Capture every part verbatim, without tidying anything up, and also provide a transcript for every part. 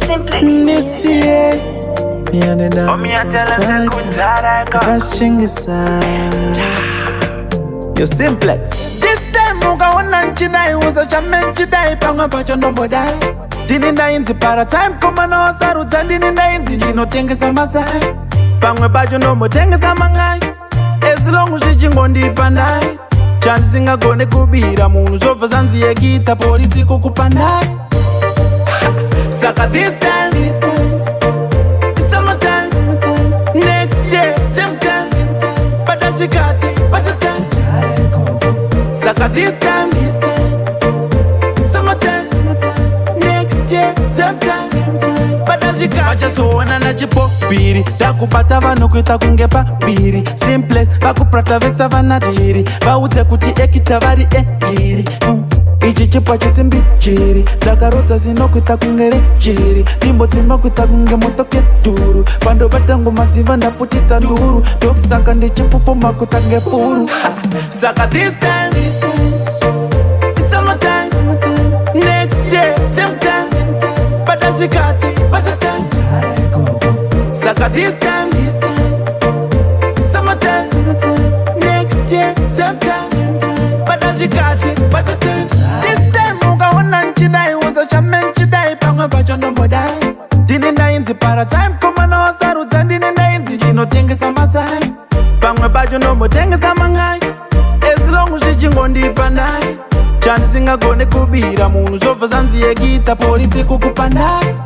Simplex This year, me and the dance. Oh, me a tell us a good time. Cashing is Yo Simplex. This time muga wana nchidai Uza chame nchidai Pangwa pacho no bodai Dini na inti para time Kuma no saruza Dini na inti Jino tenge sa masai Pangwa pacho no mo tenge sa mangai As long as you ngondi pandai Chance singa gone kubira Munu jova zanzi ye kita Polisi kukupandai Saka this time This time Summertime Next year Same time Bada chikati Bada time Saka this time, this time, summertime, summertime, next year, same time, same time. Badajika, ajasoona na jipopiri, dakupata vano kuita kungepa biri, simple, bakuprata vesa vanatiri, baute kuti ekita vari ekiri. Ichi chipa chisimbi chiri, dakarota zino kuita kungere chiri, timbo tima kuita kunge motoke duru, pando batangu masiva na putita nduru, tok saka ndi chipupo makuta ngefuru. Saka this time, this time, summertime, summertime, next year, same time, same time, badajikati, badajikati. Saka this time, this time, summertime, summertime, next year, same time, same time, badajikati, badajikati. This time, muga wana nchidai, uza chame nchidai, pangwa pacho no modai. Dini na inti para time, kuma no saruza, dini na inti, jino tenge sa masai. Pangwa pacho no mo tenge sa mangai. As long as you ngondi pandai Chance singa gone kubira Munu jova zanzi ye kita Polisi kukupandai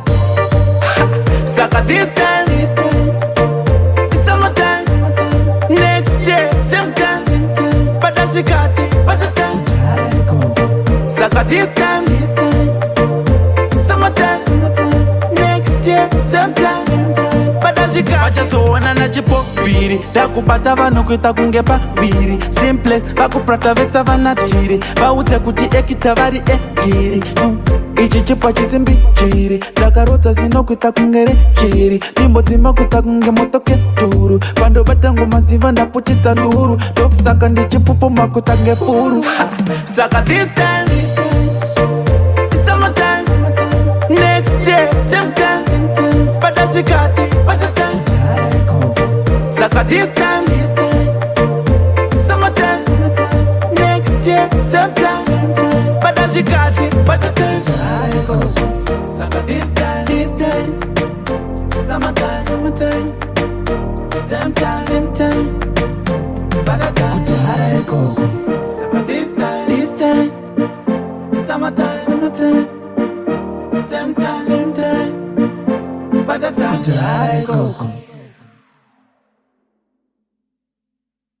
Saka this time This time Summertime Next year Same time Same time Bada chikati Bada time Saka this time This time Summertime Next year Same time Same time Bada chikati Ajasoona na jipopiri Dakupata vano kuita kungepa biri Simple, bakuprata vesa vanatiri Baute kuti ekita vari ekiri Ichi chipa chisimbi chiri Dakarota zino kuita kungere chiri Timbo tima kuita kunge motoke duru Pando batangu masiva na putita nduru Tok saka ndi chipupo makuta ngefuru Saka this time, this time Summertime, summertime, next year, same time, same time, badajikati, badajikati. Saka this time, this time, summertime, summertime, next year, same time, same time, badajikati, badajikati. Saka this time, this time, summertime, summertime, same time, same time, badajikati. Saka this time, this time, summertime, summertime, same time, same time, badajikati.